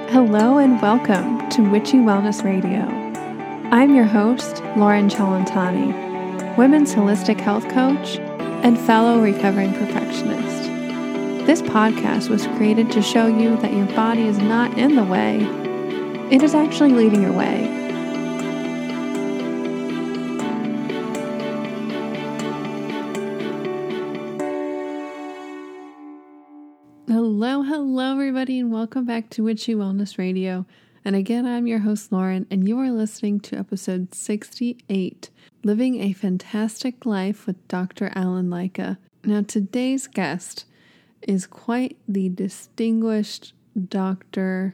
Hello and welcome to Witchy Wellness Radio. I'm your host, Lauren Chalantani, women's holistic health coach and fellow recovering perfectionist. This podcast was created to show you that your body is not in the way, it is actually leading your way. Hello everybody, and welcome back to Witchy Wellness Radio. And again, I'm your host, Lauren, and you are listening to episode 68, Living a Fantastic Life with Dr. Alan Lycka. Now, today's guest is quite the distinguished doctor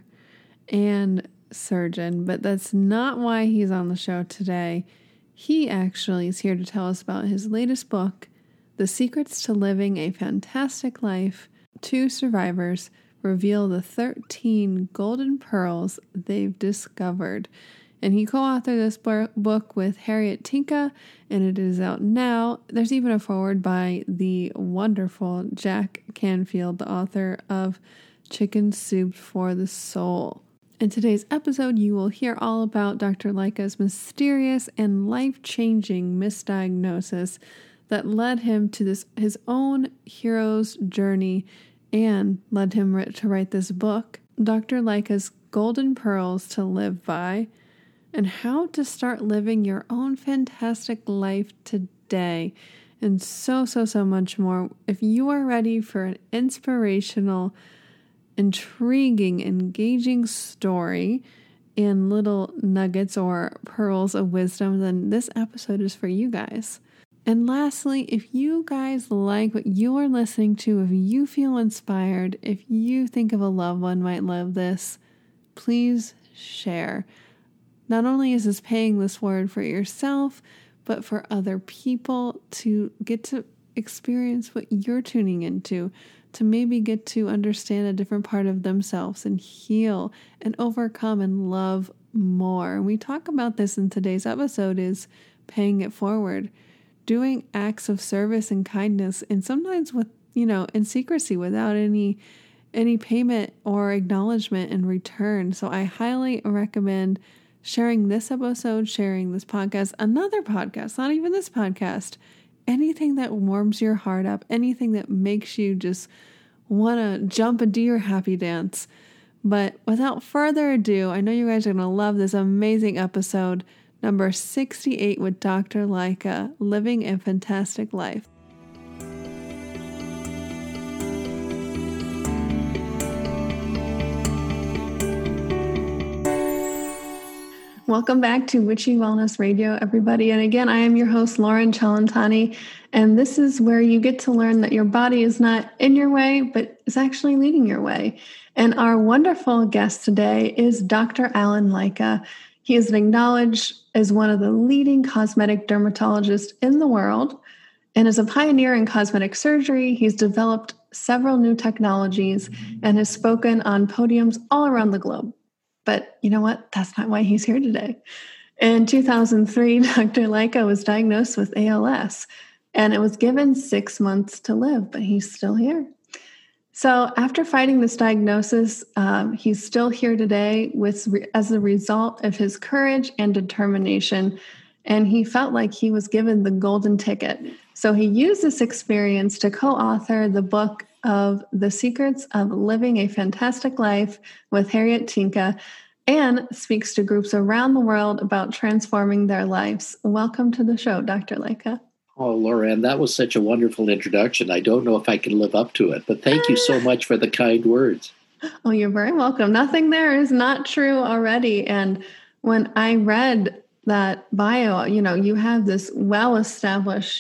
and surgeon, but that's not why he's on the show today. He actually is here to tell us about his latest book, The Secrets to Living a Fantastic Life. Two survivors reveal the 13 golden pearls they've discovered. And he co-authored this book with Harriet Tinka, and it is out now. There's even a foreword by the wonderful Jack Canfield, the author of Chicken Soup for the Soul. In today's episode, you will hear all about Dr. Lycka's mysterious and life-changing misdiagnosis that led him to his own hero's journey and led him to write this book, Dr. Lycka's Golden Pearls to Live By, and how to start living your own fantastic life today, and so much more. If you are ready for an inspirational, intriguing, engaging story and little nuggets or pearls of wisdom, then this episode is for you guys. And lastly, if you guys like what you are listening to, if you feel inspired, if you think of a loved one might love this, please share. Not only is this paying this forward for yourself, but for other people to get to experience what you're tuning into, to maybe get to understand a different part of themselves and heal and overcome and love more. And we talk about this in today's episode, is paying it forward. Doing acts of service and kindness, and sometimes with, in secrecy without any payment or acknowledgement in return. So I highly recommend sharing this episode, sharing this podcast, another podcast, not even this podcast, anything that warms your heart up, anything that makes you just want to jump and do your happy dance. But without further ado, I know you guys are going to love this amazing episode. Number 68 with Dr. Lycka, Living a Fantastic Life. Welcome back to Witchy Wellness Radio, everybody. And again, I am your host, Lauren Chalantani, and this is where you get to learn that your body is not in your way, but is actually leading your way. And our wonderful guest today is Dr. Alan Lycka. He is acknowledged as one of the leading cosmetic dermatologists in the world, and as a pioneer in cosmetic surgery, he's developed several new technologies and has spoken on podiums all around the globe. But you know what? That's not why he's here today. In 2003, Dr. Lycka was diagnosed with ALS, and it was given 6 months to live, but he's still here. So after fighting this diagnosis, he's still here today as a result of his courage and determination, and he felt like he was given the golden ticket. So he used this experience to co-author the book of The Secrets of Living a Fantastic Life with Harriet Tinka, and speaks to groups around the world about transforming their lives. Welcome to the show, Dr. Lycka. Oh, Lauren, that was such a wonderful introduction. I don't know if I can live up to it, but thank you so much for the kind words. Oh, you're very welcome. Nothing there is not true already. And when I read that bio, you have this well-established,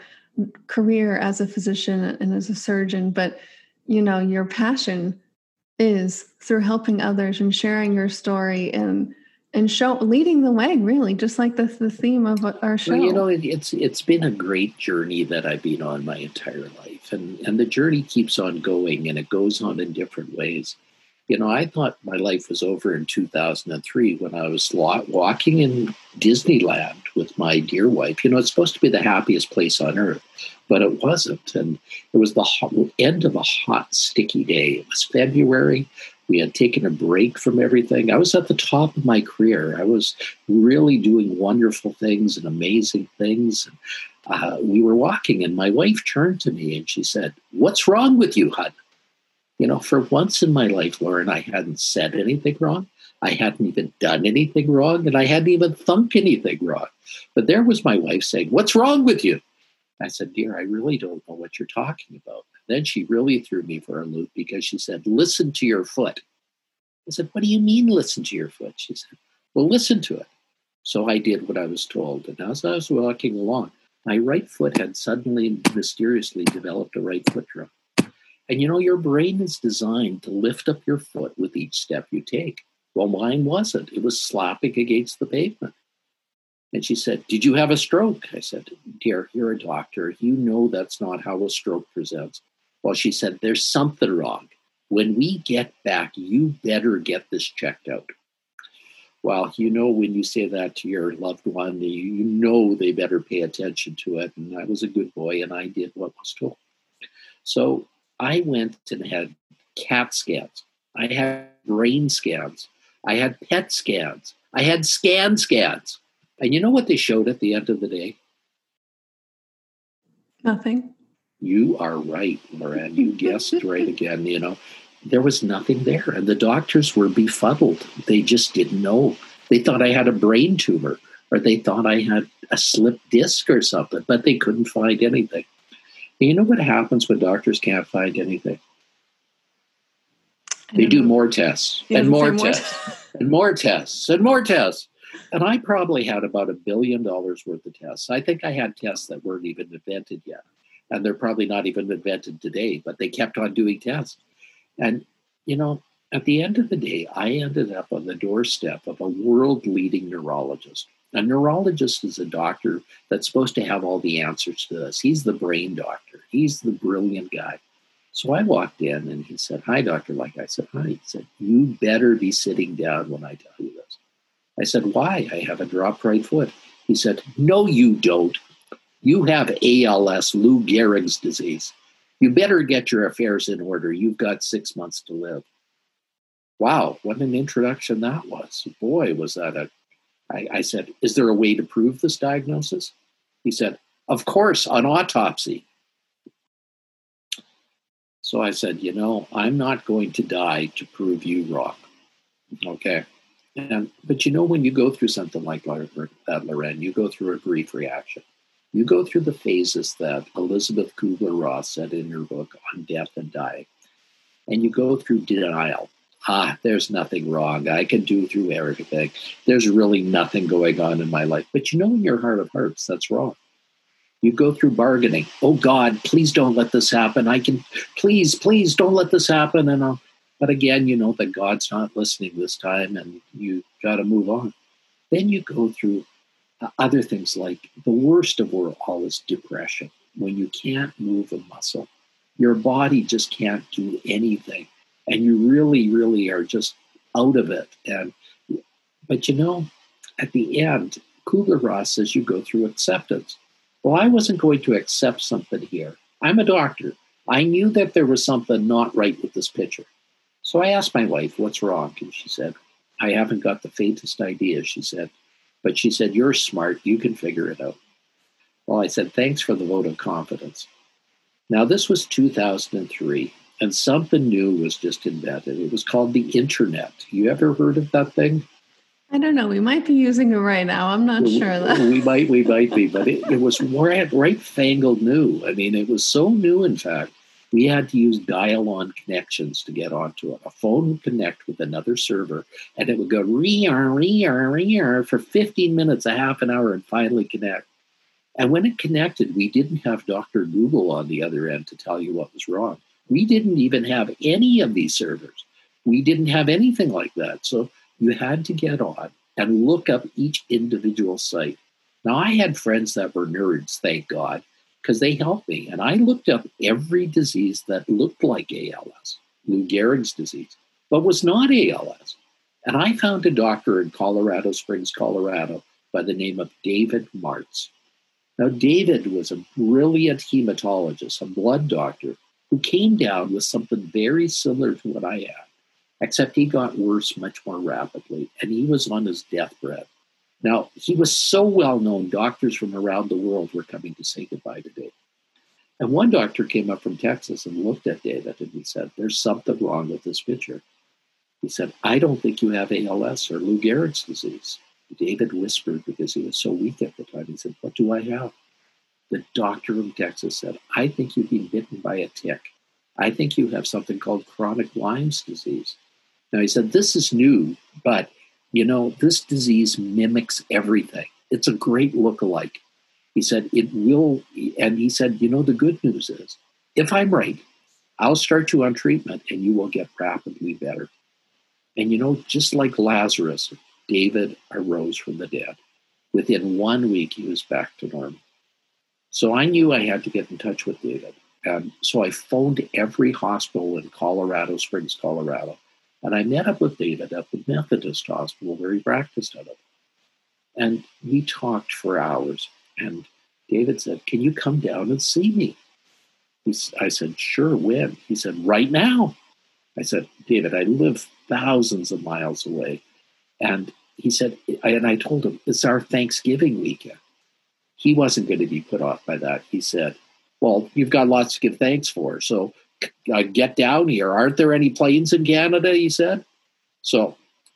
career as a physician and as a surgeon, but, your passion is through helping others and sharing your story and leading the way, really, just like the theme of our show. Well, it's been a great journey that I've been on my entire life, and the journey keeps on going, and it goes on in different ways. I thought my life was over in 2003 when I was walking in Disneyland with my dear wife. It's supposed to be the happiest place on earth, but it wasn't. And it was the end of a hot, sticky day. It was February. We had taken a break from everything. I was at the top of my career. I was really doing wonderful things and amazing things. We were walking, and my wife turned to me and she said, "What's wrong with you, hon?" For once in my life, Lauren, I hadn't said anything wrong. I hadn't even done anything wrong, and I hadn't even thunk anything wrong. But there was my wife saying, "What's wrong with you?" I said, "Dear, I really don't know what you're talking about." Then she really threw me for a loop because she said, "Listen to your foot." I said, "What do you mean, listen to your foot?" She said, "Well, listen to it." So I did what I was told. And as I was walking along, my right foot had suddenly, mysteriously developed a right foot drum. And your brain is designed to lift up your foot with each step you take. Well, mine wasn't. It was slapping against the pavement. And she said, "Did you have a stroke?" I said, "Dear, you're a doctor. You know that's not how a stroke presents." Well, she said, "There's something wrong. When we get back, you better get this checked out." Well, when you say that to your loved one, they better pay attention to it. And I was a good boy, and I did what was told. So I went and had CAT scans. I had brain scans. I had PET scans. I had scans. And you know what they showed at the end of the day? Nothing. You are right, Lauren. You guessed right again. There was nothing there. And the doctors were befuddled. They just didn't know. They thought I had a brain tumor, or they thought I had a slipped disc or something, but they couldn't find anything. And you know what happens when doctors can't find anything? They do more tests and more tests and more tests and more tests. And I probably had about $1 billion worth of tests. I think I had tests that weren't even invented yet. And they're probably not even invented today, but they kept on doing tests. And, at the end of the day, I ended up on the doorstep of a world-leading neurologist. A neurologist is a doctor that's supposed to have all the answers to this. He's the brain doctor. He's the brilliant guy. So I walked in and he said, "Hi, Dr. Like." I said, "Hi." He said, "You better be sitting down when I tell you this." I said, "Why? I have a dropped right foot." He said, "No, you don't. You have ALS, Lou Gehrig's disease. You better get your affairs in order. You've got 6 months to live." Wow, what an introduction that was. Boy, was that I said, "Is there a way to prove this diagnosis?" He said, "Of course, on autopsy." So I said, "I'm not going to die to prove you wrong." Okay. But when you go through something like that, Loren, you go through a grief reaction. You go through the phases that Elizabeth Kubler-Ross said in her book On Death and Dying. And you go through denial. There's nothing wrong. I can do through everything. There's really nothing going on in my life. But in your heart of hearts, that's wrong. You go through bargaining. "Oh God, please don't let this happen. Please don't let this happen." But again, that God's not listening this time, and you got to move on. Then you go through other things, like the worst of all is depression, when you can't move a muscle. Your body just can't do anything, and you really, really are just out of it. But at the end, Kubler-Ross says you go through acceptance. Well, I wasn't going to accept something here. I'm a doctor. I knew that there was something not right with this picture. So I asked my wife, "What's wrong?" And she said, "I haven't got the faintest idea," she said. But she said, "You're smart. You can figure it out." Well, I said, "Thanks for the vote of confidence." Now, this was 2003, and something new was just invented. It was called the internet. You ever heard of that thing? I don't know. We might be using it right now. I'm not sure though. We might be, but it was right fangled new. I mean, it was so new, in fact, we had to use dial-on connections to get onto it. A phone would connect with another server, and it would go re-ar for 15 minutes, a half an hour, and finally connect. And when it connected, we didn't have Dr. Google on the other end to tell you what was wrong. We didn't even have any of these servers. We didn't have anything like that. So you had to get on and look up each individual site. Now, I had friends that were nerds, thank God, because they helped me. And I looked up every disease that looked like ALS, Lou Gehrig's disease, but was not ALS. And I found a doctor in Colorado Springs, Colorado, by the name of David Martz. Now, David was a brilliant hematologist, a blood doctor, who came down with something very similar to what I had. except he got worse much more rapidly, and he was on his deathbed. Now, he was so well known, doctors from around the world were coming to say goodbye to David. And one doctor came up from Texas and looked at David and he said, "There's something wrong with this picture." He said, "I don't think you have ALS or Lou Gehrig's disease." David whispered because he was so weak at the time. He said, "What do I have?" The doctor from Texas said, "I think you've been bitten by a tick. I think you have something called chronic Lyme's disease." Now, he said, "This is new, but, this disease mimics everything. It's a great lookalike." He said, "It will," and he said, "The good news is, if I'm right, I'll start you on treatment and you will get rapidly better." And, just like Lazarus, David arose from the dead. Within 1 week, he was back to normal. So I knew I had to get in touch with David. And so I phoned every hospital in Colorado Springs, Colorado. And I met up with David at the Methodist hospital where he practiced out of. And we talked for hours. And David said, "Can you come down and see me?" I said, "Sure, when?" He said, "Right now." I said, "David, I live thousands of miles away." And he said, and I told him, "It's our Thanksgiving weekend." He wasn't going to be put off by that. He said, "Well, you've got lots to give thanks for. So get down here. Aren't there any planes in Canada?" he said. So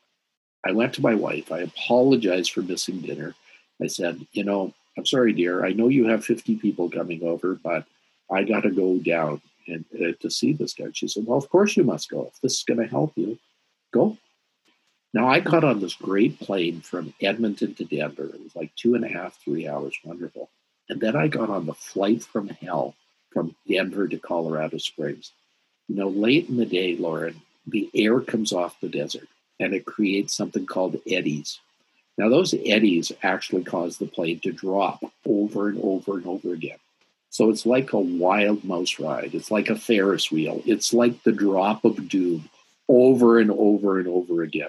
I went to my wife. I apologized for missing dinner. I said, "I'm sorry, dear. I know you have 50 people coming over, but I got to go down and to see this guy." She said, "Well, of course you must go. If this is going to help you, go." Now, I got on this great plane from Edmonton to Denver. It was like 2.5, 3 hours, wonderful. And then I got on the flight from hell from Denver to Colorado Springs. Late in the day, Lauren, the air comes off the desert and it creates something called eddies. Now, those eddies actually cause the plane to drop over and over and over again. So it's like a wild mouse ride. It's like a Ferris wheel. It's like the drop of doom over and over and over again.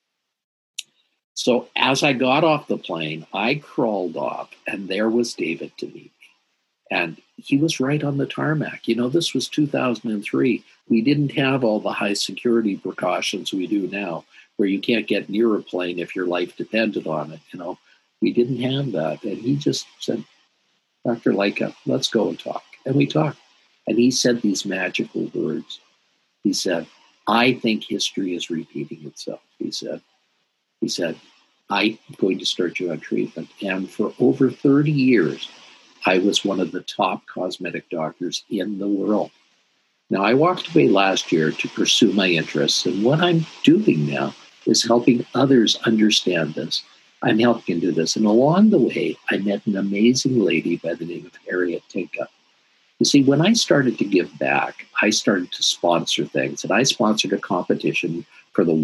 So as I got off the plane, I crawled off, and there was David to meet me. And he was right on the tarmac. This was 2003. We didn't have all the high security precautions we do now, where you can't get near a plane if your life depended on it. We didn't have that. And he just said, "Dr. Lycka, let's go and talk." And we talked. And he said these magical words. He said, "I think history is repeating itself." He said, "I'm going to start you on treatment." And for over 30 years, I was one of the top cosmetic doctors in the world. Now, I walked away last year to pursue my interests. And what I'm doing now is helping others understand this. I'm helping do this. And along the way, I met an amazing lady by the name of Harriet Tinka. You see, when I started to give back, I started to sponsor things. And I sponsored a competition for the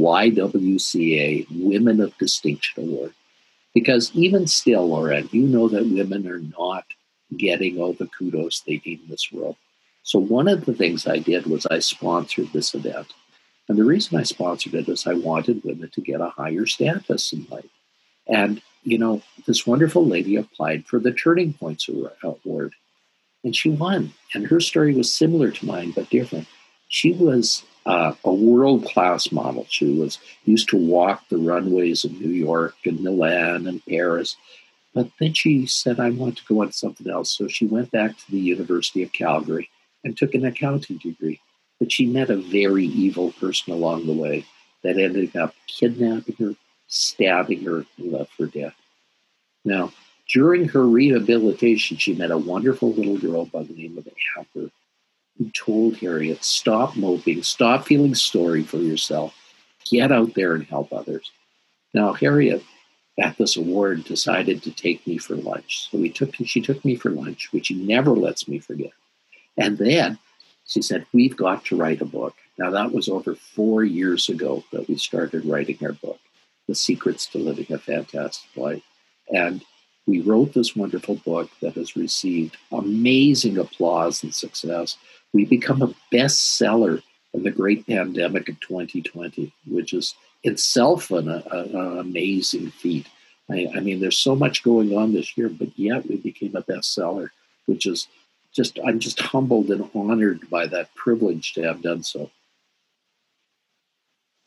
YWCA Women of Distinction Award. Because even still, Lauren, that women are not getting all the kudos they need in this world. So one of the things I did was I sponsored this event. And the reason I sponsored it is I wanted women to get a higher status in life. And, this wonderful lady applied for the Turning Points Award. And she won. And her story was similar to mine, but different. She was a world-class model. She was used to walk the runways of New York and Milan and Paris. But then she said, "I want to go on to something else." So she went back to the University of Calgary and took an accounting degree. But she met a very evil person along the way that ended up kidnapping her, stabbing her, and left for dead. Now, during her rehabilitation, she met a wonderful little girl by the name of Amber, who told Harriet, "Stop moping, stop feeling sorry for yourself, get out there and help others." Now, Harriet, at this award, decided to take me for lunch. So she took me for lunch, which she never lets me forget. And then she said, "We've got to write a book." Now, that was over 4 years ago that we started writing our book, The Secrets to Living a Fantastic Life. And we wrote this wonderful book that has received amazing applause and success. We become a bestseller in the great pandemic of 2020, which is itself an amazing feat. I mean, there's so much going on this year, but yet we became a bestseller, which is I'm just humbled and honored by that privilege to have done so.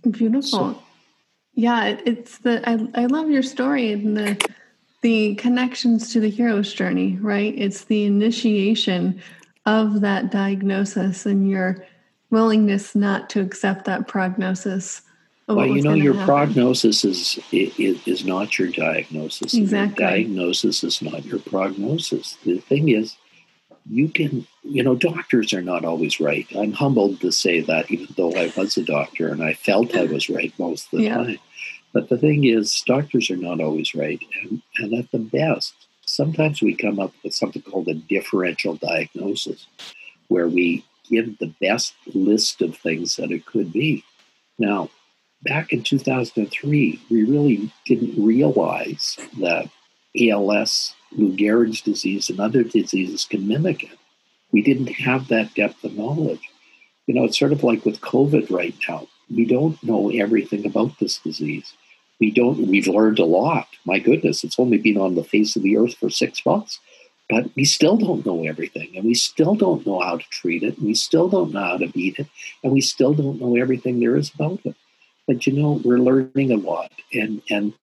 Beautiful. Yeah, I love your story and the connections to the hero's journey, right? It's the initiation of that diagnosis and your willingness not to accept that prognosis of Well, what was going to your happen. prognosis is not your diagnosis. Exactly. Your diagnosis is not your prognosis. The thing is, doctors are not always right. I'm humbled to say that, even though I was a doctor and I felt I was right most of the time. But the thing is, doctors are not always right. And at the best, sometimes we come up with something called a differential diagnosis, where we give the best list of things that it could be. Now, back in 2003, we really didn't realize that ALS, Lou Gehrig's disease, and other diseases can mimic it. We didn't have that depth of knowledge. It's sort of like with COVID right now. We don't know everything about this disease. We've learned a lot. My goodness, it's only been on the face of the earth for 6 months, but we still don't know everything, and we still don't know how to treat it, and we still don't know how to beat it, and we still don't know everything there is about it. But we're learning a lot, and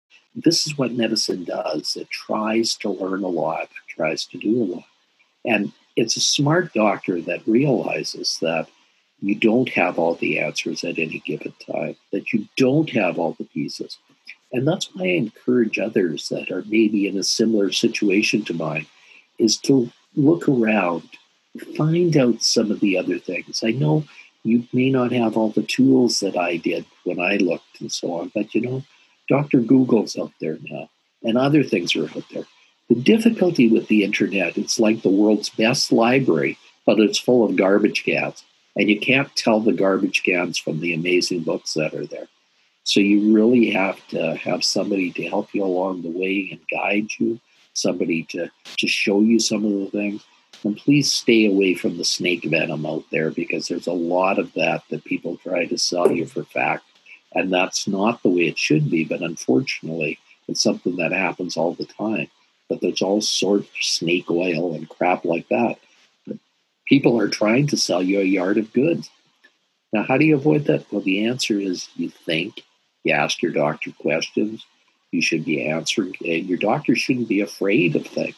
this is what medicine does. It tries to learn a lot, it tries to do a lot. And it's a smart doctor that realizes that you don't have all the answers at any given time, that you don't have all the pieces. And that's why I encourage others that are maybe in a similar situation to mine, is to look around, find out some of the other things. I know you may not have all the tools that I did when I looked and so on, but Dr. Google's out there now, and other things are out there. The difficulty with the internet, it's like the world's best library, but it's full of garbage cans. And you can't tell the garbage cans from the amazing books that are there. So you really have to have somebody to help you along the way and guide you, somebody to show you some of the things. And please stay away from the snake venom out there, because there's a lot of that people try to sell you for fact. And that's not the way it should be. But unfortunately, it's something that happens all the time. But there's all sorts of snake oil and crap like that. But people are trying to sell you a yard of goods. Now, how do you avoid that? Well, the answer is you think, you ask your doctor questions, you should be answering. Your doctor shouldn't be afraid of things.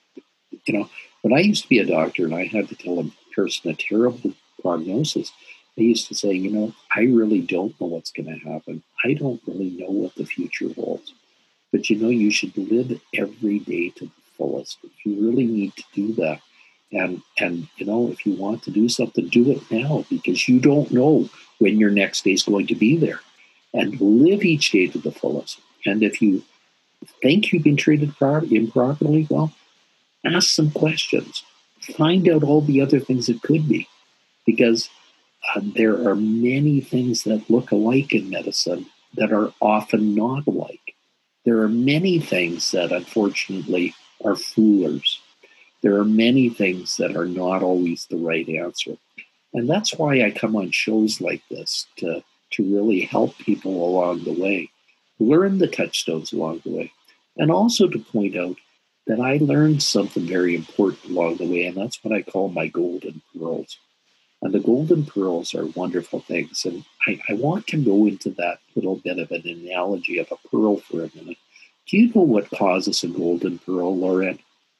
When I used to be a doctor and I had to tell a person a terrible prognosis, I used to say, I really don't know what's going to happen. I don't really know what the future holds. But you should live every day to the fullest. You really need to do that. And if you want to do something, do it now, because you don't know when your next day is going to be there. And live each day to the fullest. And if you think you've been treated improperly, well, ask some questions. Find out all the other things it could be, because there are many things that look alike in medicine that are often not alike. There are many things that, unfortunately, are foolers. There are many things that are not always the right answer. And that's why I come on shows like this, to really help people along the way, learn the touchstones along the way, and also to point out that I learned something very important along the way, and that's what I call my golden pearls. And the golden pearls are wonderful things. And I want to go into that little bit of an analogy of a pearl for a minute. Do you know what causes a golden pearl, Lauren?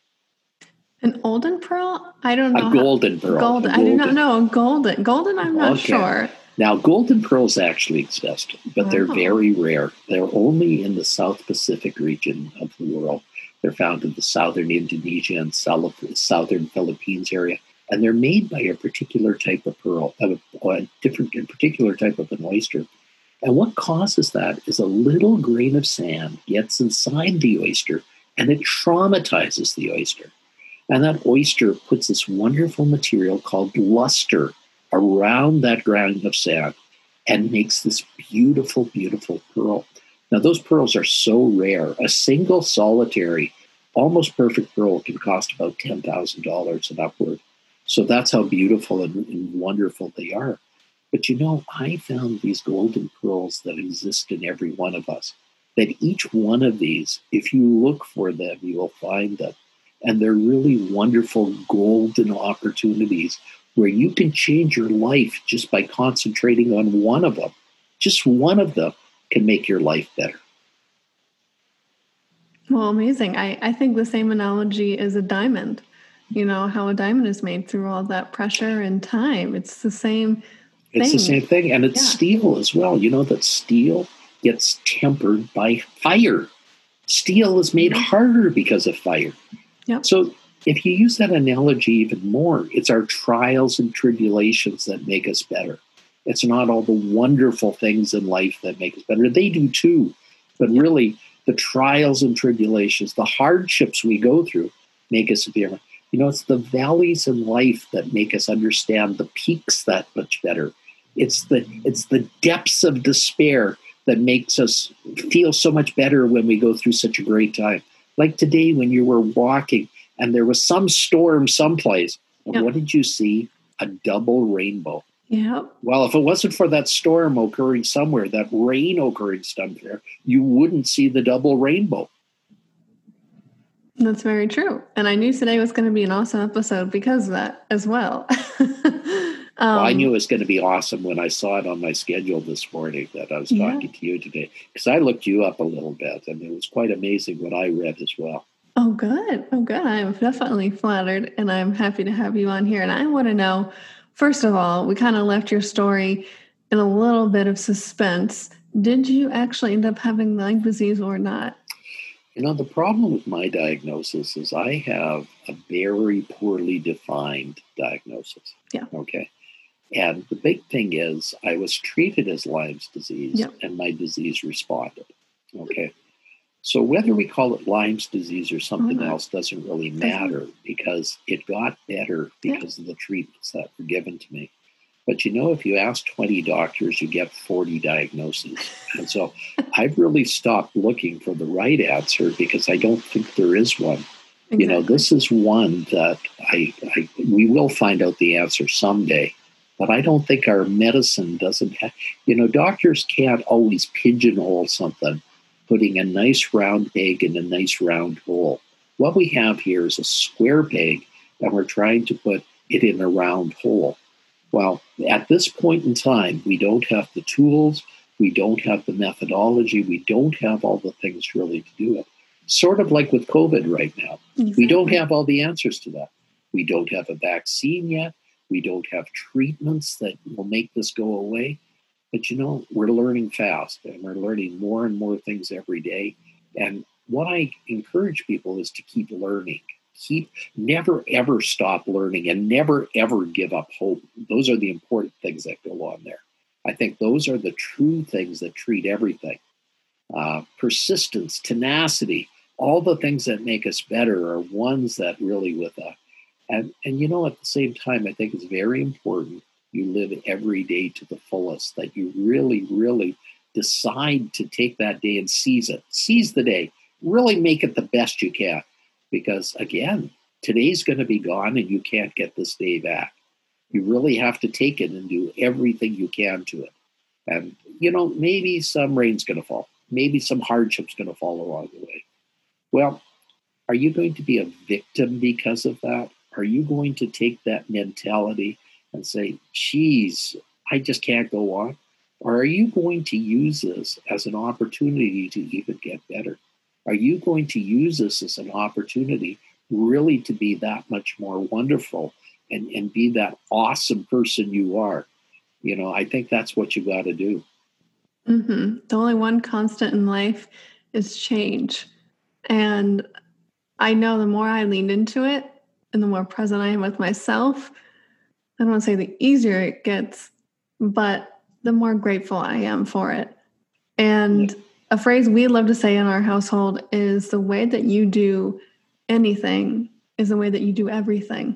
An olden pearl? I don't know. A golden pearl. Golden. I do not know. Golden. Golden, I'm not sure. Now, golden pearls actually exist, but they're very rare. They're only in the South Pacific region of the world. They're found in the southern Indonesia and southern Philippines area. And they're made by a particular type of pearl, a particular type of an oyster. And what causes that is a little grain of sand gets inside the oyster, and it traumatizes the oyster. And that oyster puts this wonderful material called luster around that grain of sand and makes this beautiful, beautiful pearl. Now, those pearls are so rare. A single solitary, almost perfect pearl can cost about $10,000 and upward. So that's how beautiful and wonderful they are. But I found these golden pearls that exist in every one of us, that each one of these, if you look for them, you will find them. And they're really wonderful golden opportunities where you can change your life just by concentrating on one of them. Just one of them can make your life better. Well, amazing. I think the same analogy is a diamond. You know, how a diamond is made through all that pressure and time. It's the same thing. It's the same thing. And it's steel as well. You know that steel gets tempered by fire. Steel is made harder because of fire. Yep. So if you use that analogy even more, it's our trials and tribulations that make us better. It's not all the wonderful things in life that make us better. They do too. But really, the trials and tribulations, the hardships we go through make us better. You know, it's the valleys in life that make us understand the peaks that much better. It's the depths of despair that makes us feel so much better when we go through such a great time. Like today when you were walking and there was some storm someplace, and what did you see? A double rainbow. Yeah. Well, if it wasn't for that storm occurring somewhere, that rain occurring somewhere, you wouldn't see the double rainbow. That's very true. And I knew today was going to be an awesome episode because of that as well. Well, I knew it was going to be awesome when I saw it on my schedule this morning that I was talking to you today, because I looked you up a little bit and it was quite amazing what I read as well. Oh, good. Oh, good. I'm definitely flattered and I'm happy to have you on here. And I want to know, first of all, we kind of left your story in a little bit of suspense. Did you actually end up having Lyme disease or not? You know, the problem with my diagnosis is I have a very poorly defined diagnosis. Yeah. Okay. And the big thing is I was treated as Lyme's disease and my disease responded. Okay. So whether we call it Lyme's disease or something else doesn't really matter because it got better because of the treatments that were given to me. But you know, if you ask 20 doctors, you get 40 diagnoses. And so I've really stopped looking for the right answer because I don't think there is one. Exactly. You know, this is one that we will find out the answer someday. But I don't think our medicine doesn't have, you know, doctors can't always pigeonhole something, putting a nice round peg in a nice round hole. What we have here is a square peg, and we're trying to put it in a round hole. Well, at this point in time, we don't have the tools, we don't have the methodology, we don't have all the things really to do it. Sort of like with COVID right now. Exactly. We don't have all the answers to that. We don't have a vaccine yet. We don't have treatments that will make this go away. But, you know, we're learning fast and we're learning more and more things every day. And what I encourage people is to keep learning. Never, ever stop learning and never, ever give up hope. Those are the important things that go on there. I think those are the true things that treat everything. Persistence, tenacity, all the things that make us better are ones that really and you know, at the same time, I think it's very important you live every day to the fullest, that you really, really decide to take that day and seize it. Seize the day. Really make it the best you can. Because, again, today's going to be gone and you can't get this day back. You really have to take it and do everything you can to it. And, you know, maybe some rain's going to fall. Maybe some hardship's going to fall along the way. Well, are you going to be a victim because of that? Are you going to take that mentality and say, geez, I just can't go on? Or are you going to use this as an opportunity to even get better? Are you going to use this as an opportunity really to be that much more wonderful and be that awesome person you are? You know, I think that's what you got to do. Mm-hmm. The only one constant in life is change. And I know the more I leaned into it and the more present I am with myself, I don't want to say the easier it gets, but the more grateful I am for it. And a phrase we love to say in our household is the way that you do anything is the way that you do everything.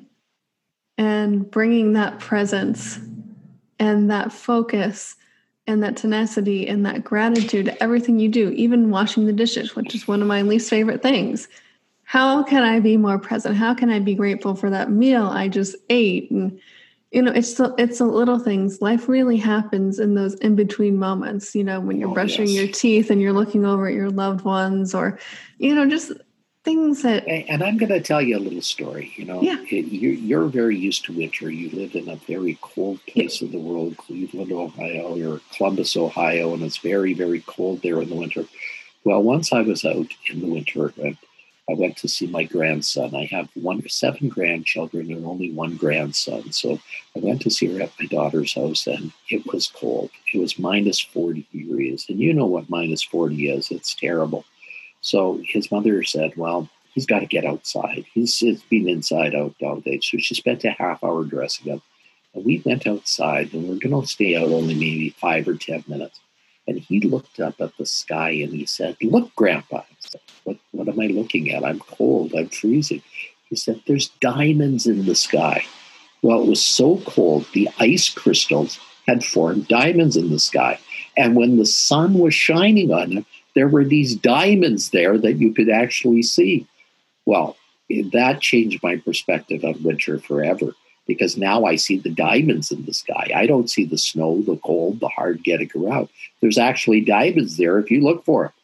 And bringing that presence and that focus and that tenacity and that gratitude to everything you do, even washing the dishes, which is one of my least favorite things. How can I be more present? How can I be grateful for that meal I just ate? And, you know, it's the little things. Life really happens in those in-between moments, you know, when you're brushing your teeth and you're looking over at your loved ones or, you know, just things that... And I'm going to tell you a little story. Yeah. You're very used to winter. You live in a very cold place of the world, Cleveland, Ohio, or Columbus, Ohio, and it's very, very cold there in the winter. Well, once I was out in the winter, I went to see my grandson. I have 7 grandchildren and only one grandson. So I went to see her at my daughter's house, and it was cold. It was minus 40 degrees. And you know what minus 40 is. It's terrible. So his mother said, well, he's got to get outside. He's been inside out all day. So she spent a half hour dressing up. And we went outside, and we're going to stay out only maybe 5 or 10 minutes. And he looked up at the sky and he said, look, Grandpa. I said, what am I looking at? I'm cold. I'm freezing. He said, there's diamonds in the sky. Well, it was so cold, the ice crystals had formed diamonds in the sky. And when the sun was shining on them, there were these diamonds there that you could actually see. Well, that changed my perspective on winter forever, because now I see the diamonds in the sky. I don't see the snow, the cold, the hard getting around. There's actually diamonds there if you look for them.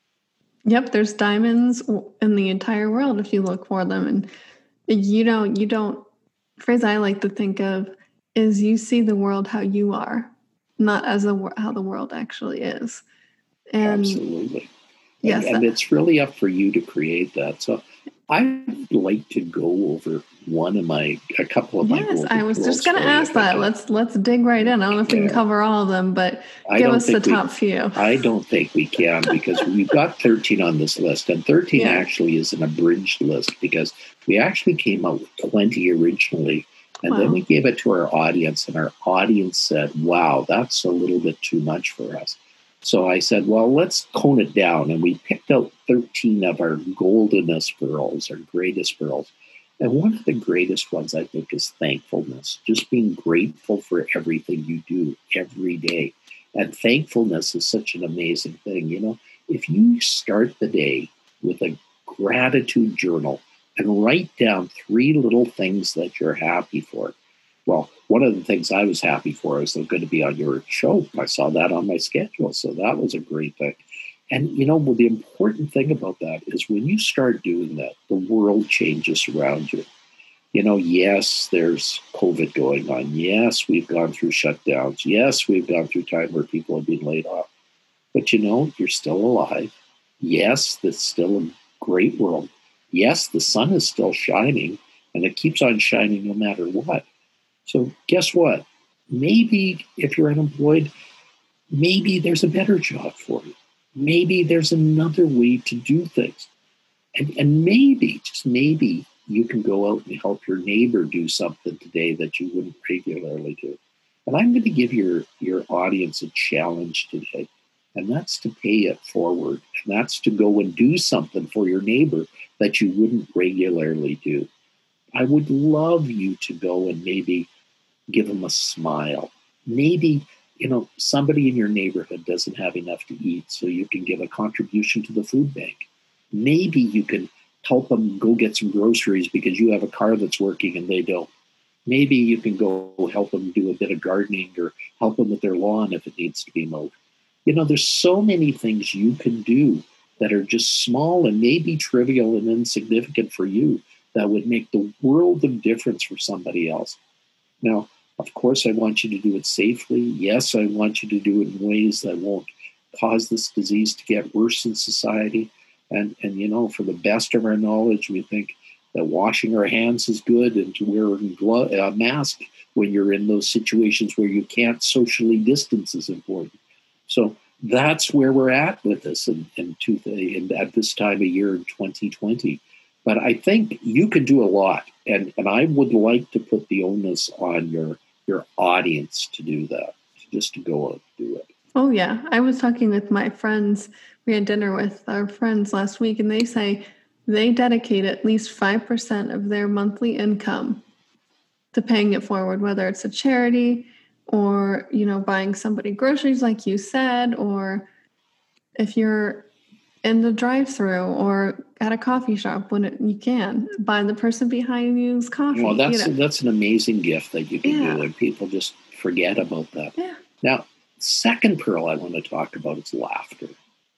Yep, there's diamonds in the entire world if you look for them. And you don't, phrase I like to think of is you see the world how you are, not as how the world actually is. And absolutely. Yes. And it's really up for you to create that. So I'd like to go over a couple of my Yes, I was just going to ask that. Let's dig right in. I don't know if we can cover all of them, but give us the top few. I don't think we can, because we've got 13 on this list, and 13 actually is an abridged list, because we actually came out with 20 originally, and then we gave it to our audience, and our audience said, wow, that's a little bit too much for us. So I said, well, let's tone it down. And we picked out 13 of our goldenest pearls, our greatest pearls. And one of the greatest ones, I think, is thankfulness. Just being grateful for everything you do every day. And thankfulness is such an amazing thing. If you start the day with a gratitude journal and write down 3 little things that you're happy for. Well, one of the things I was happy for is going to be on your show. I saw that on my schedule, so that was a great thing. And, the important thing about that is when you start doing that, the world changes around you. Yes, there's COVID going on. Yes, we've gone through shutdowns. Yes, we've gone through time where people have been laid off. But, you're still alive. Yes, it's still a great world. Yes, the sun is still shining, and it keeps on shining no matter what. So guess what? Maybe if you're unemployed, maybe there's a better job for you. Maybe there's another way to do things. And maybe, just maybe, you can go out and help your neighbor do something today that you wouldn't regularly do. And I'm going to give your audience a challenge today, and that's to pay it forward. And that's to go and do something for your neighbor that you wouldn't regularly do. I would love you to go and maybe give them a smile. Maybe, somebody in your neighborhood doesn't have enough to eat, so you can give a contribution to the food bank. Maybe you can help them go get some groceries because you have a car that's working and they don't. Maybe you can go help them do a bit of gardening or help them with their lawn if it needs to be mowed. There's so many things you can do that are just small and maybe trivial and insignificant for you that would make the world of difference for somebody else. Now, of course, I want you to do it safely. Yes, I want you to do it in ways that won't cause this disease to get worse in society. And for the best of our knowledge, we think that washing our hands is good and to wear a mask when you're in those situations where you can't socially distance is important. So that's where we're at with this at this time of year in 2020. But I think you can do a lot. And I would like to put the onus on your audience to do that, just to go and do it. Oh, yeah. I was talking with my friends. We had dinner with our friends last week, and they say they dedicate at least 5% of their monthly income to paying it forward, whether it's a charity or, buying somebody groceries like you said, or if you're in the drive-thru or at a coffee shop when you can buy the person behind you's coffee. Well, that's an amazing gift that you can do, and people just forget about that. Yeah. Now, second pearl I want to talk about is laughter.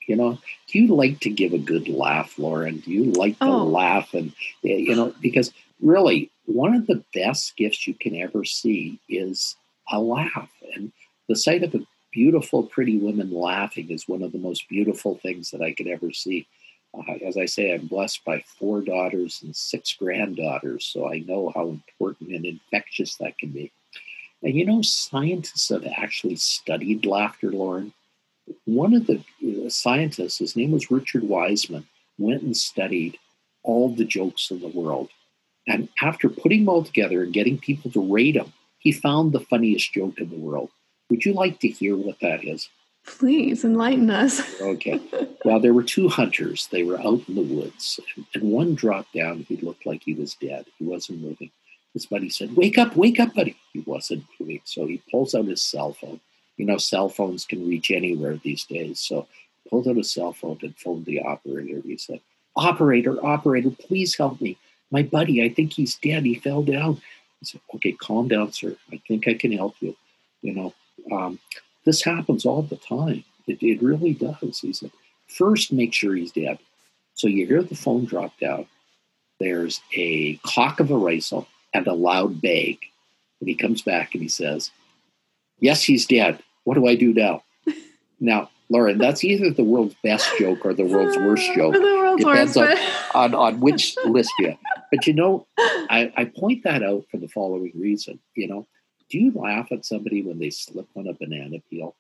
Do you like to give a good laugh, Lauren? Do you like to Oh, laugh? And, because really, one of the best gifts you can ever see is a laugh. And the sight of a beautiful, pretty woman laughing is one of the most beautiful things that I could ever see. As I say, I'm blessed by 4 daughters and 6 granddaughters, so I know how important and infectious that can be. And scientists have actually studied laughter, Lauren. One of the scientists, his name was Richard Wiseman, went and studied all the jokes in the world. And after putting them all together and getting people to rate them, he found the funniest joke in the world. Would you like to hear what that is? please enlighten us. Okay. Well, there were 2 hunters. They were out in the woods, and one dropped down. He looked like he was dead. He wasn't moving. His buddy said, wake up, buddy. He wasn't moving. So he pulls out his cell phone. Cell phones can reach anywhere these days. So he pulled out his cell phone and phoned the operator. He said, operator, please help me. My buddy, I think he's dead. He fell down. He said, okay, calm down, sir. I think I can help you. You know, this happens all the time. It really does. He said, first, make sure he's dead. So you hear the phone drop down. There's a cock of a rifle and a loud bang. And he comes back and he says, yes, he's dead. What do I do now? Now, Lauren, that's either the world's best joke or the world's worst joke. Or the world's Depends worst. on which list you have. But I point that out for the following reason. Do you laugh at somebody when they slip on a banana peel?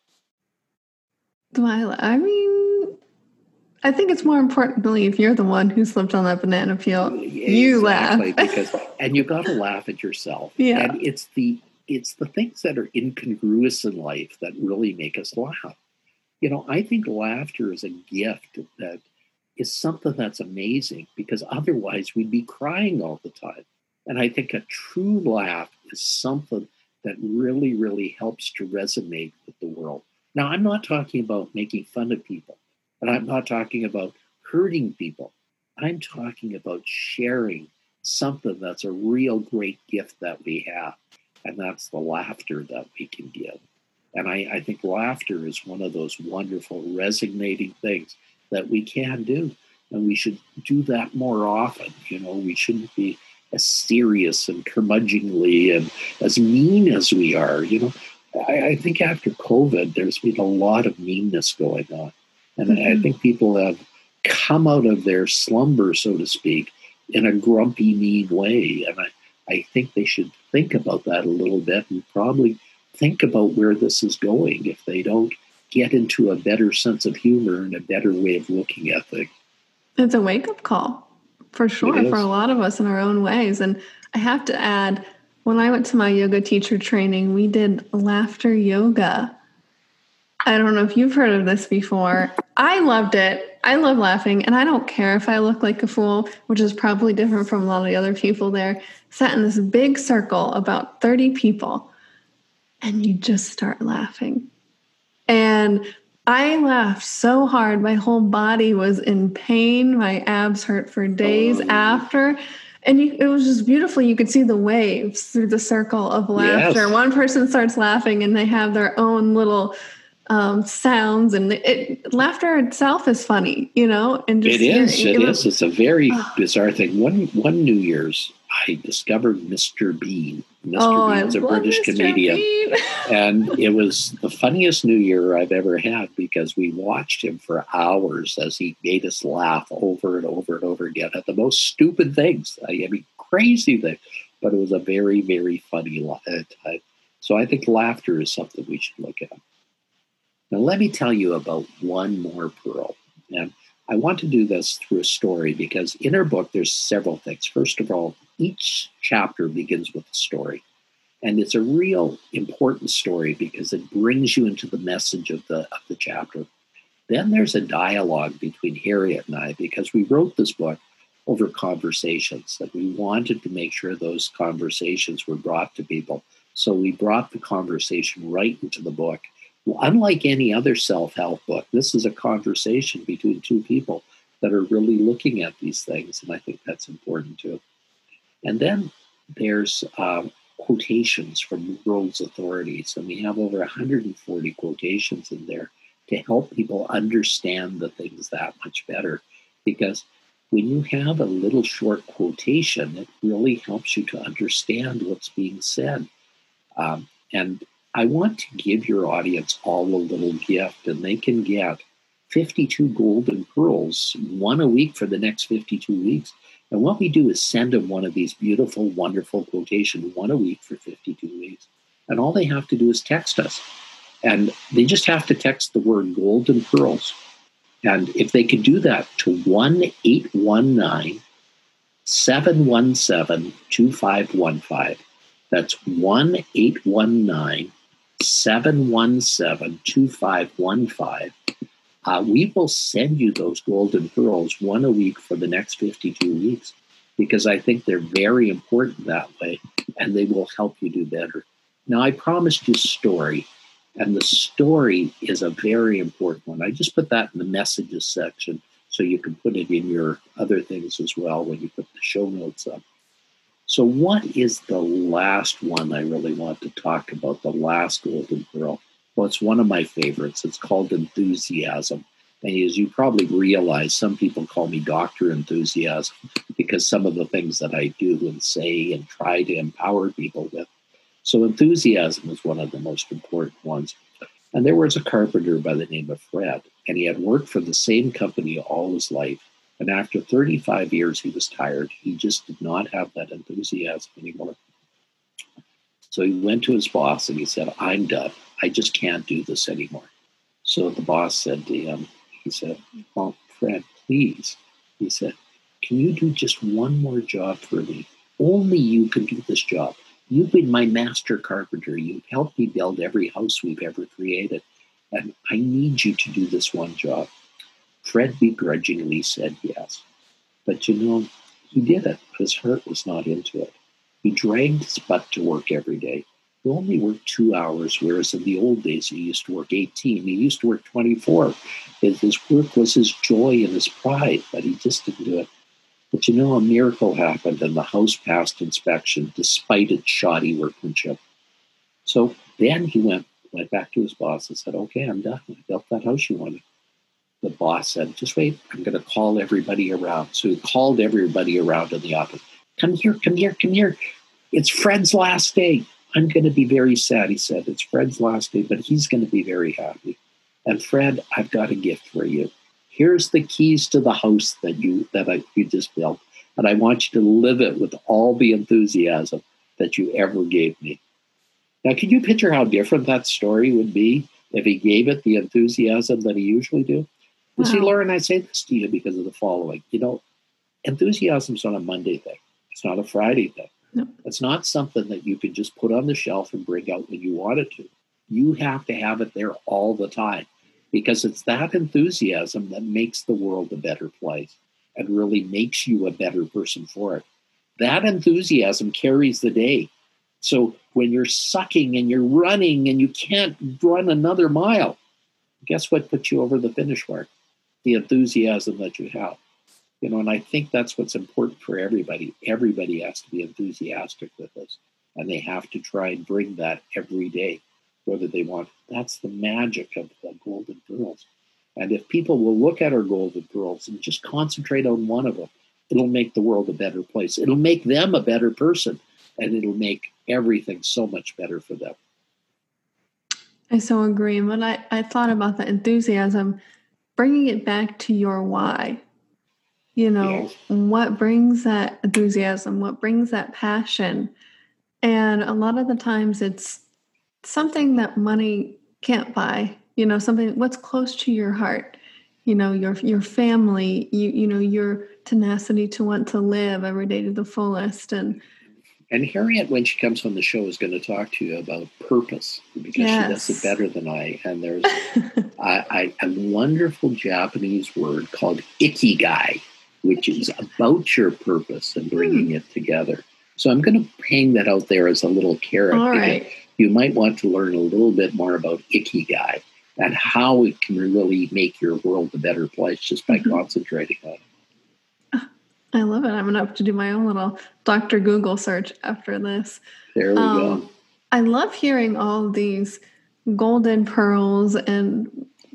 I mean, I think it's more importantly if you're the one who slipped on that banana peel, you laugh. And you got to laugh at yourself. Yeah. And it's the things that are incongruous in life that really make us laugh. I think laughter is a gift that is something that's amazing, because otherwise we'd be crying all the time. And I think a true laugh is something that really, really helps to resonate with the world. Now, I'm not talking about making fun of people, and I'm not talking about hurting people. I'm talking about sharing something that's a real great gift that we have, and that's the laughter that we can give. And I think laughter is one of those wonderful, resonating things that we can do. And we should do that more often. We shouldn't be as serious and curmudgeonly and as mean as we are. I think after COVID, there's been a lot of meanness going on. And I think people have come out of their slumber, so to speak, in a grumpy, mean way. And I think they should think about that a little bit and probably think about where this is going if they don't get into a better sense of humor and a better way of looking at things. It's a wake-up call, for sure, for a lot of us in our own ways. And I have to add, when I went to my yoga teacher training, we did laughter yoga. I don't know if you've heard of this before. I loved it. I love laughing, and I don't care if I look like a fool, which is probably different from a lot of the other people there. Sat in this big circle, about 30 people, and you just start laughing. And I laughed so hard, my whole body was in pain. My abs hurt for days after. And it was just beautiful. You could see the waves through the circle of laughter. Yes. One person starts laughing and they have their own little sounds. And laughter itself is funny, And just it is. It's a very bizarre thing. One New Year's, I discovered Mr. Bean. Mr. Bean is a British comedian. And it was the funniest New Year I've ever had, because we watched him for hours as he made us laugh over and over and over again at the most stupid things. I mean, crazy things. But it was a very, very funny time. So I think laughter is something we should look at. Now, let me tell you about one more pearl. And I want to do this through a story, because in our book, there's several things. First of all, each chapter begins with a story. And it's a real important story because it brings you into the message of the chapter. Then there's a dialogue between Harriet and I, because we wrote this book over conversations, and we wanted to make sure those conversations were brought to people. So we brought the conversation right into the book. Well, unlike any other self-help book, this is a conversation between 2 people that are really looking at these things, and I think that's important too. And then there's quotations from world's authorities, and we have over 140 quotations in there to help people understand the things that much better. Because when you have a little short quotation, it really helps you to understand what's being said. And I want to give your audience all a little gift, and they can get 52 golden pearls, one a week for the next 52 weeks. And what we do is send them one of these beautiful, wonderful quotations, one a week for 52 weeks. And all they have to do is text us. And they just have to text the word golden pearls. And if they could do that to 1-819-717-2515, that's 1-819-717-2515. We will send you those golden pearls, one a week for the next 52 weeks, because I think they're very important that way, and they will help you do better. Now, I promised you story, and the story is a very important one. I just put that in the messages section so you can put it in your other things as well when you put the show notes up. So what is the last one I really want to talk about, the last golden pearl? Well, it's one of my favorites. It's called enthusiasm. And as you probably realize, some people call me Dr. Enthusiasm because some of the things that I do and say and try to empower people with. So enthusiasm is one of the most important ones. And there was a carpenter by the name of Fred, and he had worked for the same company all his life. And after 35 years, he was tired. He just did not have that enthusiasm anymore. So he went to his boss and he said, I'm done. I just can't do this anymore. So the boss said to him, he said, well, Fred, please. He said, can you do just one more job for me? Only you can do this job. You've been my master carpenter. You've helped me build every house we've ever created. And I need you to do this one job. Fred begrudgingly said yes. But he did it. His heart was not into it. He dragged his butt to work every day. He only worked 2 hours, whereas in the old days he used to work 18. He used to work 24. His work was his joy and his pride, but he just didn't do it. But a miracle happened, and the house passed inspection despite its shoddy workmanship. So then he went back to his boss and said, okay, I'm done. I built that house you wanted. The boss said, just wait, I'm going to call everybody around. So he called everybody around in the office. Come here. It's Fred's last day. I'm going to be very sad, he said. It's Fred's last day, but he's going to be very happy. And Fred, I've got a gift for you. Here's the keys to the house that you just built. And I want you to live it with all the enthusiasm that you ever gave me. Now, can you picture how different that story would be if he gave it the enthusiasm that he usually do? Wow. See, Lauren, I say this to you because of the following. Enthusiasm's not a Monday thing. It's not a Friday thing. No. It's not something that you can just put on the shelf and bring out when you want it to. You have to have it there all the time, because it's that enthusiasm that makes the world a better place and really makes you a better person for it. That enthusiasm carries the day. So when you're sucking and you're running and you can't run another mile, guess what puts you over the finish mark? The enthusiasm that you have. And I think that's what's important for everybody. Everybody has to be enthusiastic with us, and they have to try and bring that every day, whether they want. That's the magic of the golden pearls. And if people will look at our golden pearls and just concentrate on one of them, it'll make the world a better place. It'll make them a better person, and it'll make everything so much better for them. I so agree. When I thought about the enthusiasm, bringing it back to your why. Yes. What brings that enthusiasm? What brings that passion? And a lot of the times it's something that money can't buy, something what's close to your heart, your family, your tenacity to want to live every day to the fullest. And Harriet, when she comes on the show, is going to talk to you about purpose, because she does it better than I. And there's a wonderful Japanese word called ikigai, which is about your purpose and bringing it together. So I'm going to hang that out there as a little carrot. All right. You might want to learn a little bit more about ikigai and how it can really make your world a better place just by concentrating on it. I love it. I'm going to have to do my own little Dr. Google search after this. There we go. I love hearing all these golden pearls and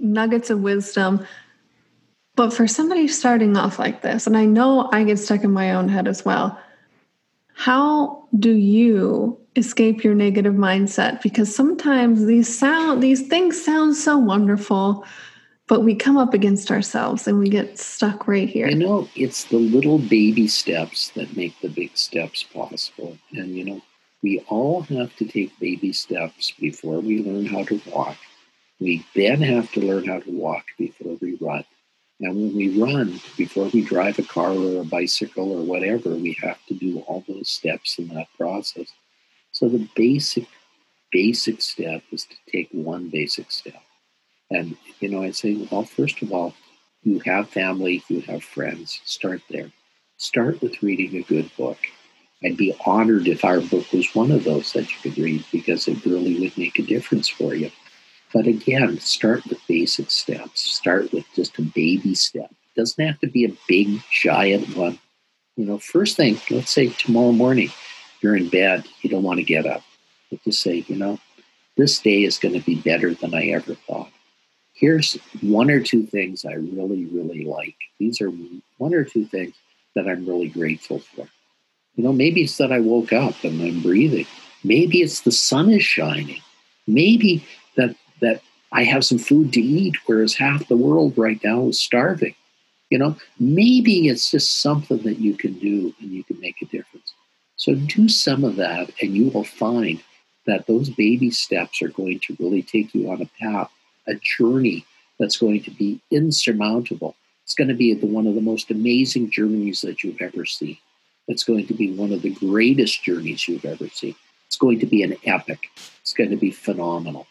nuggets of wisdom. But for somebody starting off like this, and I know I get stuck in my own head as well, how do you escape your negative mindset? Because sometimes these things sound so wonderful, but we come up against ourselves and we get stuck right here. It's the little baby steps that make the big steps possible. And, we all have to take baby steps before we learn how to walk. We then have to learn how to walk before we run. And when we run, before we drive a car or a bicycle or whatever, we have to do all those steps in that process. So the basic step is to take one basic step. And, I say, well, first of all, you have family, you have friends, start there. Start with reading a good book. I'd be honored if our book was one of those that you could read, because it really would make a difference for you. But again, start with basic steps. Start with just a baby step. It doesn't have to be a big, giant one. First thing, let's say tomorrow morning, you're in bed, you don't want to get up. But just say, this day is going to be better than I ever thought. Here's one or two things I really, really like. These are one or two things that I'm really grateful for. Maybe it's that I woke up and I'm breathing. Maybe it's the sun is shining. Maybe that I have some food to eat, whereas half the world right now is starving. Maybe it's just something that you can do and you can make a difference. So do some of that, and you will find that those baby steps are going to really take you on a path, a journey that's going to be insurmountable. It's going to be one of the most amazing journeys that you've ever seen. It's going to be one of the greatest journeys you've ever seen. It's going to be an epic. It's going to be phenomenal.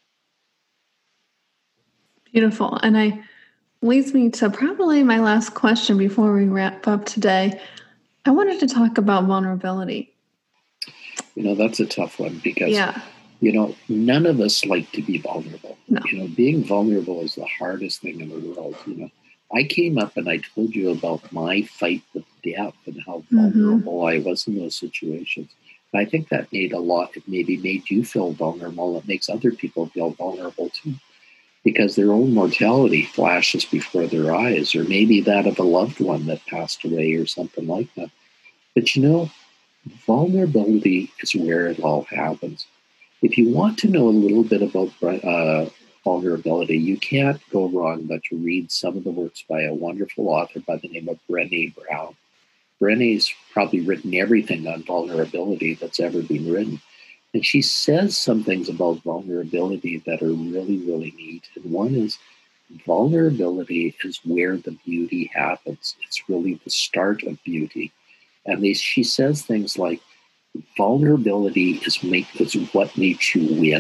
Beautiful. And it leads me to probably my last question before we wrap up today. I wanted to talk about vulnerability. That's a tough one because, none of us like to be vulnerable. No. Being vulnerable is the hardest thing in the world. I came up and I told you about my fight with death and how vulnerable I was in those situations. And I think that maybe made you feel vulnerable. It makes other people feel vulnerable too, because their own mortality flashes before their eyes, or maybe that of a loved one that passed away or something like that. But vulnerability is where it all happens. If you want to know a little bit about vulnerability, you can't go wrong but to read some of the works by a wonderful author by the name of Brené Brown. Brené's probably written everything on vulnerability that's ever been written. And she says some things about vulnerability that are really, really neat. And one is, vulnerability is where the beauty happens. It's really the start of beauty. And she says things like, vulnerability is what makes you win.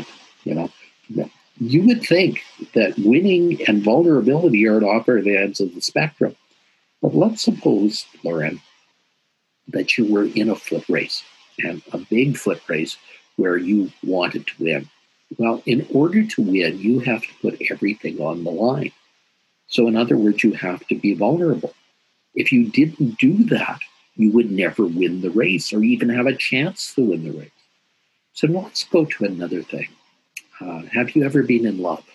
You would think that winning and vulnerability are at opposite ends of the spectrum. But let's suppose, Lauren, that you were in a foot race, and a big foot race where you wanted to win. Well, in order to win, you have to put everything on the line. So in other words, you have to be vulnerable. If you didn't do that, you would never win the race or even have a chance to win the race. So let's go to another thing. Have you ever been in love?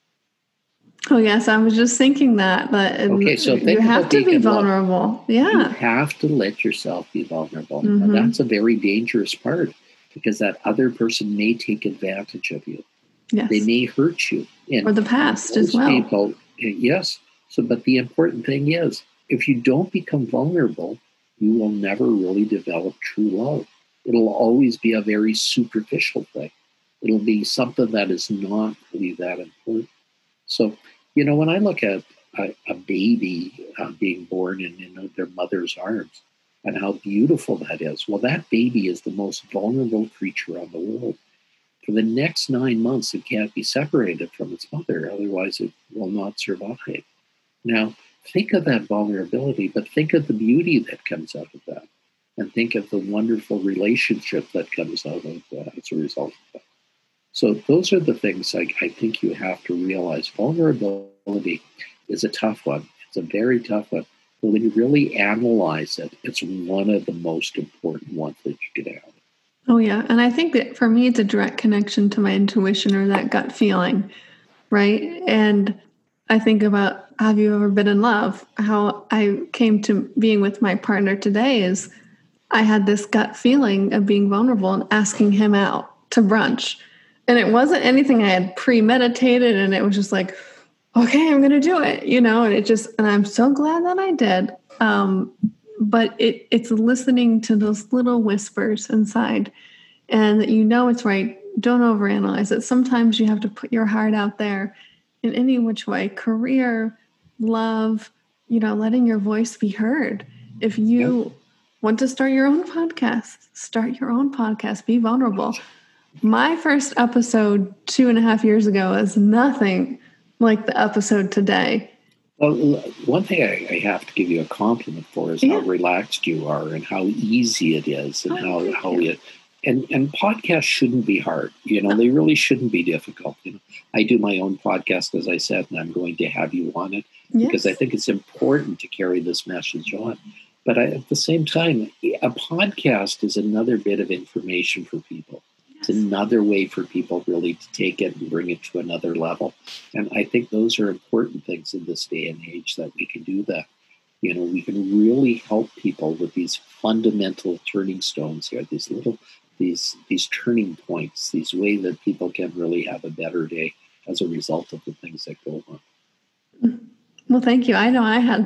Oh, yes. I was just thinking that. But okay, so you have to be vulnerable. Yeah. You have to let yourself be vulnerable. And that's a very dangerous part, because that other person may take advantage of you. Yes. They may hurt you. Or the past as well. People, yes. So, but the important thing is, if you don't become vulnerable, you will never really develop true love. It'll always be a very superficial thing. It'll be something that is not really that important. So, when I look at a baby being born in their mother's arms and how beautiful that is, well, that baby is the most vulnerable creature on the world. For the next 9 months, it can't be separated from its mother, otherwise it will not survive. Now, think of that vulnerability, but think of the beauty that comes out of that. And think of the wonderful relationship that comes out of that as a result of that. So those are the things I think you have to realize. Vulnerability is a tough one. It's a very tough one. But when you really analyze it, it's one of the most important ones that you could have. Oh, yeah. And I think that for me, it's a direct connection to my intuition or that gut feeling. right? And I think about, have you ever been in love? How I came to being with my partner today is I had this gut feeling of being vulnerable and asking him out to brunch. And it wasn't anything I had premeditated. And it was just like, okay, I'm going to do it, and I'm so glad that I did. But it's listening to those little whispers inside, and that it's right. Don't overanalyze it. Sometimes you have to put your heart out there in any which way, career, love, letting your voice be heard. If you want to start your own podcast, be vulnerable. My first episode 2.5 years ago is nothing like the episode today. Well, one thing I have to give you a compliment for is how relaxed you are and how easy it is, and and podcasts shouldn't be hard. They really shouldn't be difficult. I do my own podcast, as I said, and I'm going to have you on it because I think it's important to carry this message on. But at the same time, a podcast is another bit of information for people. It's another way for people really to take it and bring it to another level. And I think those are important things in this day and age, that we can do that. We can really help people with these fundamental turning stones here, these turning points, these ways that people can really have a better day as a result of the things that go on. Well, thank you. I know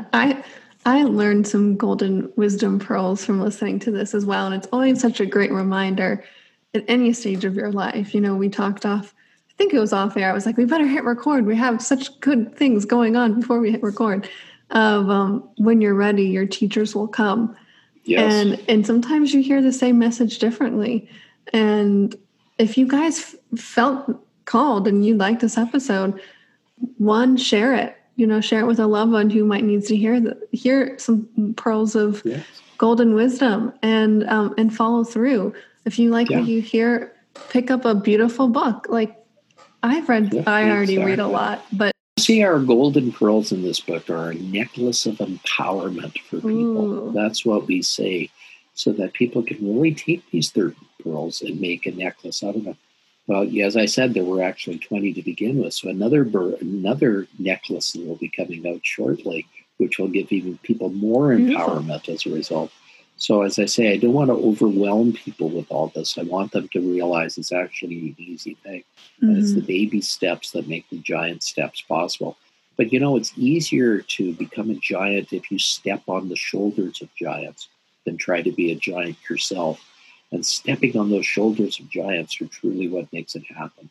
I learned some golden wisdom pearls from listening to this as well. And it's always such a great reminder at any stage of your life. We talked off, I think it was off air. I was like, we better hit record. We have such good things going on before we hit record. When you're ready, your teachers will come. Yes. And sometimes you hear the same message differently. And if you guys felt called and you like this episode, share it. Share it with a loved one who might need to hear some pearls of golden wisdom, and follow through. If you like what you hear, pick up a beautiful book. Like I've read, I already read a lot, but see, our golden pearls in this book are a necklace of empowerment for people. That's what we say, so that people can really take these 30 pearls and make a necklace out of them. Well, as I said, there were actually 20 to begin with. So another necklace will be coming out shortly, which will give even people more empowerment as a result. So as I say, I don't want to overwhelm people with all this. I want them to realize it's actually an easy thing. And it's the baby steps that make the giant steps possible. But, it's easier to become a giant if you step on the shoulders of giants than try to be a giant yourself. And stepping on those shoulders of giants are truly what makes it happen.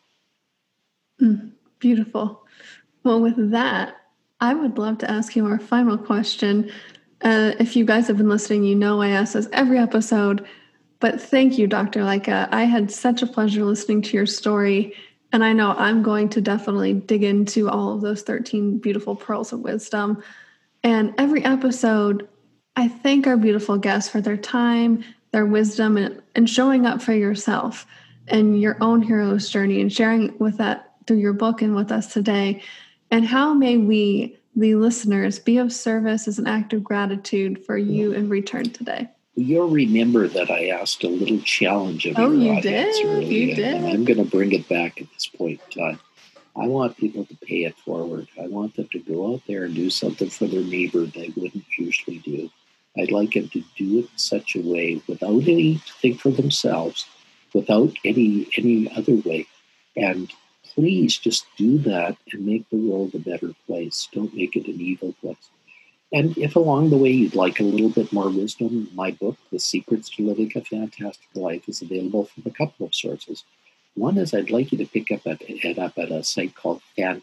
Beautiful. Well, with that, I would love to ask you our final question. If you guys have been listening, I ask this every episode. But thank you, Dr. Lycka. I had such a pleasure listening to your story. And I know I'm going to definitely dig into all of those 13 beautiful pearls of wisdom. And every episode, I thank our beautiful guests for their time, their wisdom, and showing up for yourself and your own hero's journey, and sharing with that through your book and with us today. And how may we, the listeners, be of service as an act of gratitude for you in return today? You'll remember that I asked a little challenge of your audience earlier. You did. And I'm going to bring it back at this point in time. I want people to pay it forward. I want them to go out there and do something for their neighbor they wouldn't usually do. I'd like them to do it in such a way without anything for themselves, without any other way. And please just do that and make the world a better place. Don't make it an evil place. And if along the way you'd like a little bit more wisdom, my book, The Secrets to Living a Fantastic Life, is available from a couple of sources. One is I'd like you to pick up at a site called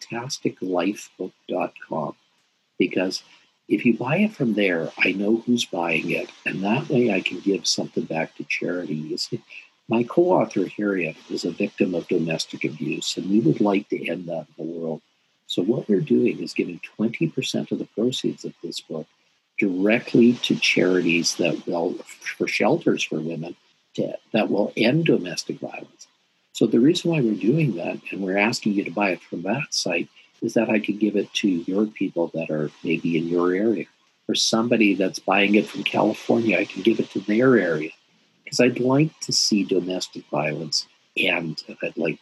fantasticlifebook.com, because if you buy it from there, I know who's buying it, and that way I can give something back to charity. You see, my co-author, Harriet, is a victim of domestic abuse, and we would like to end that in the world. So what we're doing is giving 20% of the proceeds of this book directly to charities that will, for shelters for women, that will end domestic violence. So the reason why we're doing that, and we're asking you to buy it from that site, is that I could give it to your people that are maybe in your area, or somebody that's buying it from California. I can give it to their area, because I'd like to see domestic violence end. I'd like the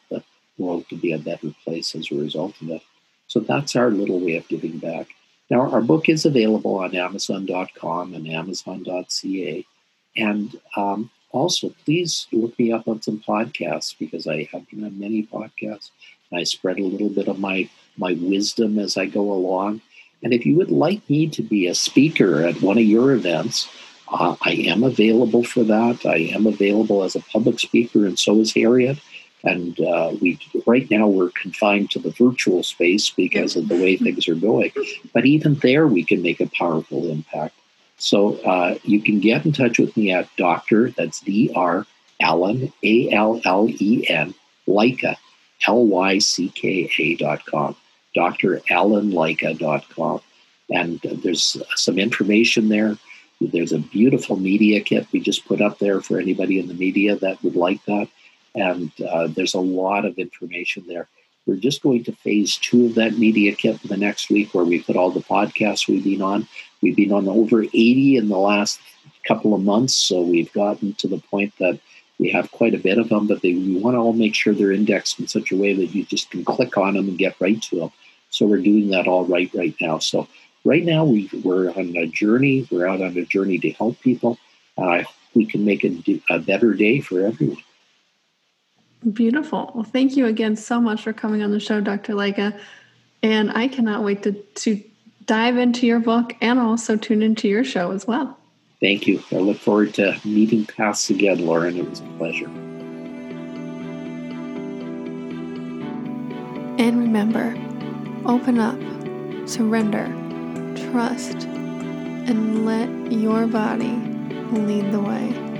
world to be a better place as a result of it. So that's our little way of giving back. Now, our book is available on Amazon.com and Amazon.ca. And also, please look me up on some podcasts, because I have been on many podcasts. I spread a little bit of my wisdom as I go along. And if you would like me to be a speaker at one of your events, I am available for that. I am available as a public speaker, and so is Harriet. And right now we're confined to the virtual space because of the way things are going. But even there, we can make a powerful impact. So you can get in touch with me at Dr. That's Dr. Allen, Allen, Lycka, Lycka.com, drallenlycka.com. And there's some information there. There's a beautiful media kit we just put up there for anybody in the media that would like that. And there's a lot of information there. We're just going to phase 2 of that media kit for the next week, where we put all the podcasts we've been on. We've been on over 80 in the last couple of months, so we've gotten to the point that we have quite a bit of them, but we want to all make sure they're indexed in such a way that you just can click on them and get right to them. So we're doing that all right now. So right now we're on a journey. We're out on a journey to help people. I hope we can make a better day for everyone. Beautiful. Well, thank you again so much for coming on the show, Dr. Lycka. And I cannot wait to dive into your book and also tune into your show as well. Thank you. I look forward to meeting paths again, Lauren. It was a pleasure. And remember, open up, surrender, trust, and let your body lead the way.